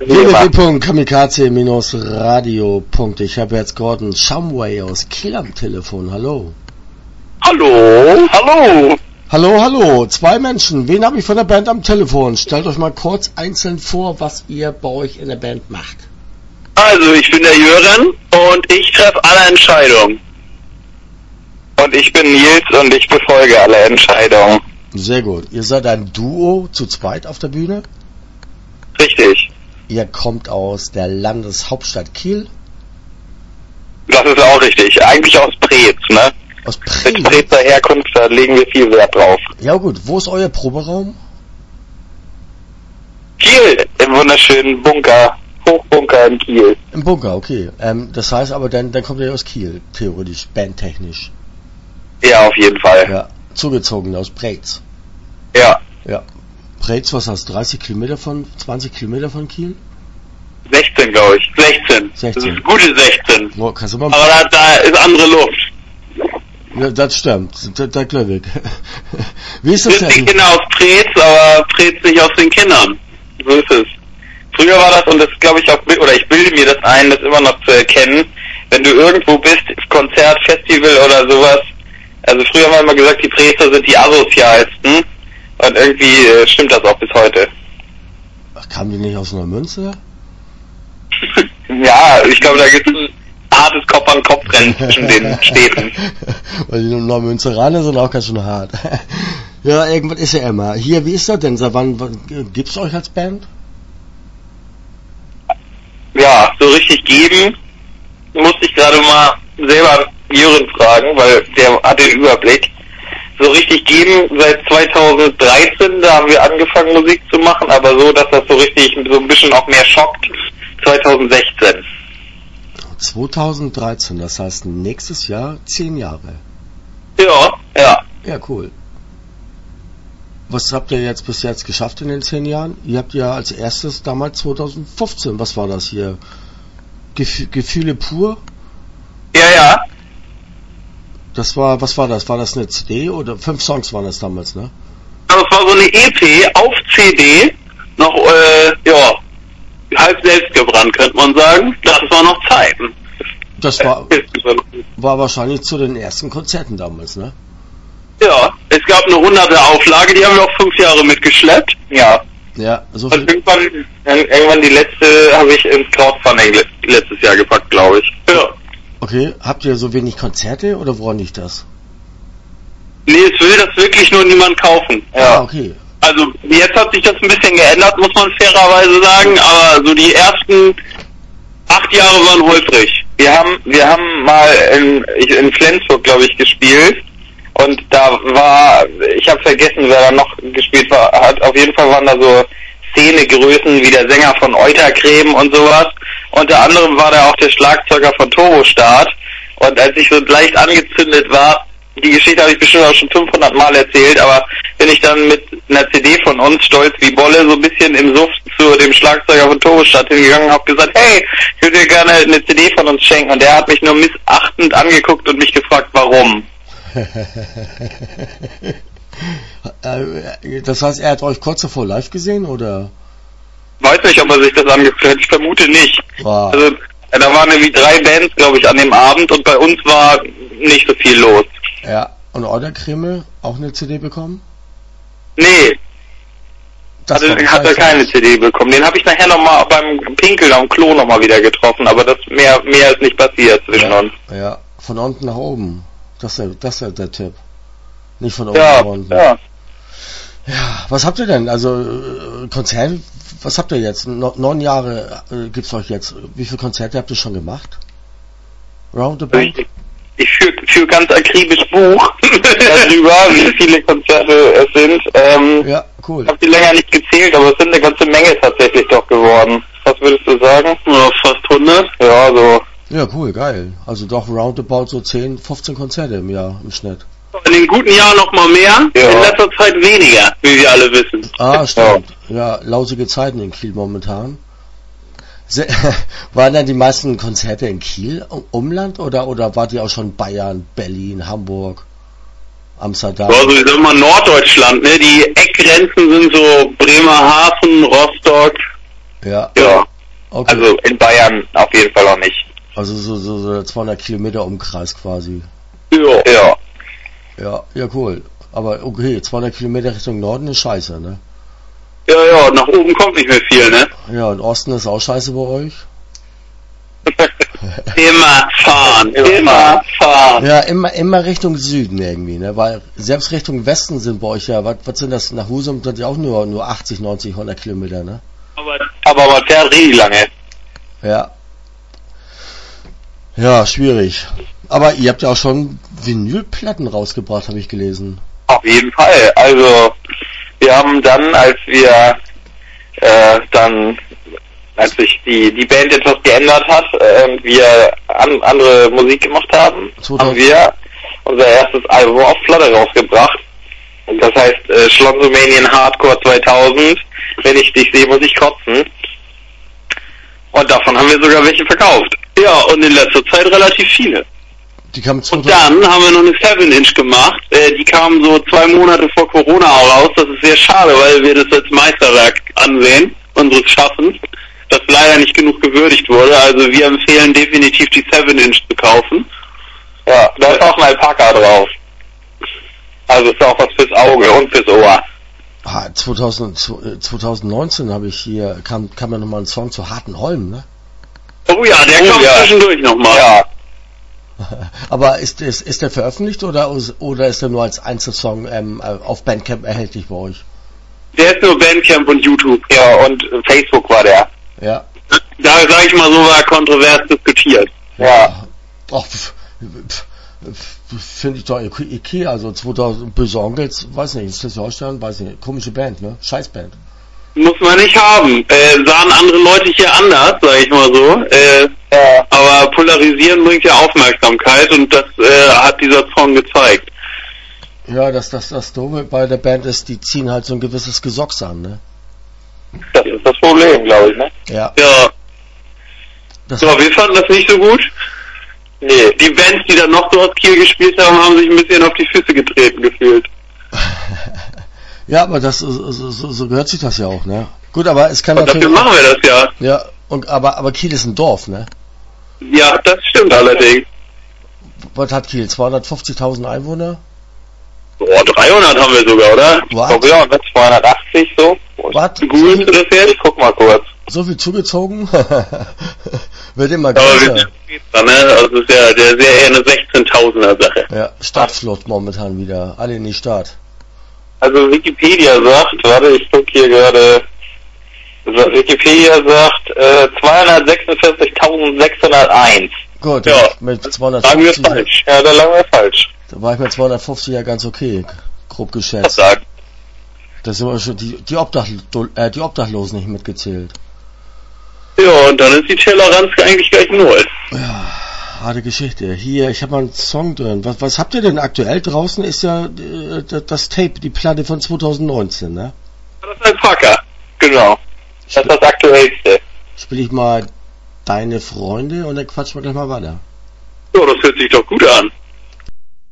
www.kamikaze-radio. Ich habe jetzt Gordon Shumway aus Kiel am Telefon. Hallo. Hallo. Hallo. 2 Menschen. Wen habe ich von der Band am Telefon? Stellt euch mal kurz einzeln vor, was ihr bei euch in der Band macht. Also, ich bin der Jöran und ich treffe alle Entscheidungen. Und ich bin Nils und ich befolge alle Entscheidungen. Sehr gut. Ihr seid ein Duo zu zweit auf der Bühne? Richtig. Ihr kommt aus der Landeshauptstadt Kiel? Das ist auch richtig. Eigentlich aus Preetz, ne? Aus Preetz? Mit Preetzer Herkunft, da legen wir viel Wert drauf. Ja gut. Wo ist euer Proberaum? Kiel, im wunderschönen Bunker. Hochbunker in Kiel. Im Bunker, okay. Das heißt aber, dann kommt ihr aus Kiel, theoretisch, bandtechnisch. Ja, auf jeden Fall. Ja, zugezogen aus Preetz. Ja. Ja. Preetz, was hast du, 20 Kilometer von Kiel? 16, glaube ich. 16. Das ist gute 16. Wo, kannst du mal aber da ist andere Luft. Ja, das stimmt. Da glaube ich. Wie ist das denn? Die Kinder aus Preetz, aber Preetz nicht aus den Kindern. So ist es. Früher war das, und das glaube ich auch, oder ich bilde mir das ein, das immer noch zu erkennen, wenn du irgendwo bist, Konzert, Festival oder sowas. Also früher haben wir immer gesagt, die Preetzer sind die asozialsten. Und irgendwie stimmt das auch bis heute. Ach, kamen die nicht aus Neumünster? Ja, ich glaube, da gibt es ein hartes Kopf-an-Kopf-Rennen zwischen den Städten. Weil die Neumünsteraner sind auch ganz schön hart. Ja, irgendwas ist ja immer. Hier, wie ist das denn? Seit wann gibt's euch als Band? Ja, so richtig geben musste ich gerade mal selber Jürgen fragen, weil der hat den Überblick. So richtig geben seit 2013, da haben wir angefangen Musik zu machen, aber so, dass das so richtig so ein bisschen auch mehr schockt, 2016. 2013, das heißt nächstes Jahr 10 Jahre. Ja. Ja, cool. Was habt ihr jetzt bis jetzt geschafft in den 10 Jahren? Ihr habt ja als erstes damals 2015, was war das hier? Gefühle pur? Ja. Was war das? War das eine CD oder 5 Songs waren das damals, ne? Das war so eine EP auf CD, noch, halb selbst gebrannt, könnte man sagen. Das war noch Zeiten. Das war wahrscheinlich zu den ersten Konzerten damals, ne? Ja, es gab eine 100er Auflage, die haben wir auch 5 Jahre mitgeschleppt. Ja, so viel. Und irgendwann die letzte habe ich ins Crowdfunding letztes Jahr gepackt, glaube ich. Ja. Okay, habt ihr so wenig Konzerte oder woran liegt das? Nee, es will das wirklich nur niemand kaufen. Ja, okay. Also jetzt hat sich das ein bisschen geändert, muss man fairerweise sagen, aber so die ersten 8 Jahre waren holprig. Wir haben mal in Flensburg, glaube ich, gespielt. Und da war, ich habe vergessen, wer da noch gespielt hat. Auf jeden Fall waren da so Szenegrößen wie der Sänger von Eutercreme und sowas. Unter anderem war da auch der Schlagzeuger von Turbostart. Und als ich so leicht angezündet war, die Geschichte habe ich bestimmt auch schon 500 Mal erzählt, aber bin ich dann mit einer CD von uns, stolz wie Bolle, so ein bisschen im Suff zu dem Schlagzeuger von Turbostart hingegangen und habe gesagt, hey, ich würde dir gerne eine CD von uns schenken. Und der hat mich nur missachtend angeguckt und mich gefragt, warum. Das heißt, er hat euch kurz davor live gesehen, oder? Weiß nicht, ob er sich das angeguckt hat. Ich vermute nicht. Wow. Also, da waren irgendwie 3 Bands, glaube ich, an dem Abend und bei uns war nicht so viel los. Ja. Und Eutercreme auch eine CD bekommen? Nee. Hat er keine CD bekommen. Den habe ich nachher nochmal beim Pinkeln am Klo nochmal wieder getroffen, aber das mehr ist nicht passiert zwischen uns. Ja, von unten nach oben. Das ist der Tipp. Nicht von oben nach unten. Ja, was habt ihr denn? Also, Konzerte, was habt ihr jetzt? 9 Jahre gibt's euch jetzt. Wie viele Konzerte habt ihr schon gemacht? Roundabout? Ich führe ganz akribisch Buch darüber, wie viele Konzerte es sind. Ja, cool. Ich habe die länger nicht gezählt, aber es sind eine ganze Menge tatsächlich doch geworden. Was würdest du sagen? Ja, fast 100? Ja, so. Ja, cool, geil. Also doch roundabout so 10, 15 Konzerte im Jahr im Schnitt. In den guten Jahren noch mal mehr, in letzter Zeit weniger, wie wir alle wissen. Ah, stimmt. Ja, lausige Zeiten in Kiel momentan. Waren dann die meisten Konzerte in Kiel, Umland, oder wart ihr auch schon Bayern, Berlin, Hamburg, Amsterdam? Also ich sag mal Norddeutschland, ne? Die Eckgrenzen sind so Bremerhaven, Rostock. Ja. Okay. Also in Bayern auf jeden Fall auch nicht. Also so 200 Kilometer Umkreis quasi. Ja. Ja, cool. Aber okay, 200 Kilometer Richtung Norden ist scheiße, ne? Ja, nach oben kommt nicht mehr viel, ne? Ja, und Osten ist auch scheiße bei euch? Immer fahren. Ja, immer Richtung Süden irgendwie, ne? Weil selbst Richtung Westen sind bei euch ja, was sind das, nach Husum sind ja auch nur 80, 90, 100 Kilometer, ne? Aber man fährt richtig lange. Ja, schwierig. Aber ihr habt ja auch schon Vinylplatten rausgebracht, habe ich gelesen. Auf jeden Fall. Also, wir haben dann, als sich die Band etwas geändert hat, wir andere Musik gemacht haben, haben wir unser erstes Album auf Platte rausgebracht. Und das heißt Schlonsomanian Hardcore 2000. Wenn ich dich sehe, muss ich kotzen. Und davon haben wir sogar welche verkauft. Ja, und in letzter Zeit relativ viele. Und dann haben wir noch eine 7-Inch gemacht. Die kam so 2 Monate vor Corona auch raus. Das ist sehr schade, weil wir das als Meisterwerk ansehen, unseres Schaffens, das leider nicht genug gewürdigt wurde. Also wir empfehlen definitiv die 7-Inch zu kaufen. Ja, da ist auch ein Alpaka drauf. Also ist auch was fürs Auge und fürs Ohr. 2019 habe ich hier, kam ja nochmal ein Song zu Harten Holm, ne? Oh ja, der kommt zwischendurch nochmal. Ja. Aber ist der veröffentlicht oder ist der nur als Einzelsong auf Bandcamp erhältlich bei euch? Der ist nur Bandcamp und YouTube, ja, und Facebook war der. Ja. Da, sag ich mal so, war kontrovers diskutiert. Ja. Ach, finde ich doch okay, also 2000 Böse Onkels, weiß nicht, Schleswig-Holstein, weiß nicht, komische Band, ne? Scheißband. Muss man nicht haben. Sahen andere Leute hier anders, sag ich mal so. Aber polarisieren bringt ja Aufmerksamkeit und das hat dieser Song gezeigt. Ja, das Doofe bei der Band ist, die ziehen halt so ein gewisses Gesocks an, ne? Das ist das Problem, glaube ich, ne? Ja. So, wir fanden das nicht so gut. Nee, die Bands, die dann noch so aus Kiel gespielt haben, haben sich ein bisschen auf die Füße getreten gefühlt. Ja, aber so gehört sich das ja auch, ne? Gut, aber es kann natürlich... Dafür machen wir das ja. Ja, aber Kiel ist ein Dorf, ne? Ja, das stimmt allerdings. Was hat Kiel? 250.000 Einwohner? 300 haben wir sogar, oder? Was? Ich glaube, ja, 280 so. Was? Googelst du das jetzt? Ich guck mal kurz. So viel zugezogen? Wird immer größer. Also das ist ja der sehr eher eine 16.000er Sache. Ja, Stadtflucht momentan wieder. Alle in die Stadt. Also Wikipedia sagt, warte, ich guck hier gerade. Wikipedia sagt 246.601. Gut, ja, mit 250. Lagen wir falsch. Ja, da lagen wir falsch. Da war ich mit 250 ja ganz okay, grob geschätzt. Was sagen? Da sind wir schon die Obdachlosen nicht mitgezählt. Ja, und dann ist die Toleranz eigentlich gleich 0. Ja, harte Geschichte. Hier, ich habe mal einen Song drin. Was habt ihr denn aktuell draußen? Ist ja das Tape, die Platte von 2019, ne? Das ist ein Packer, genau. Das ist das Aktuellste. Spiele ich mal Deine Freunde und dann quatschen wir gleich mal weiter. Ja, das hört sich doch gut an.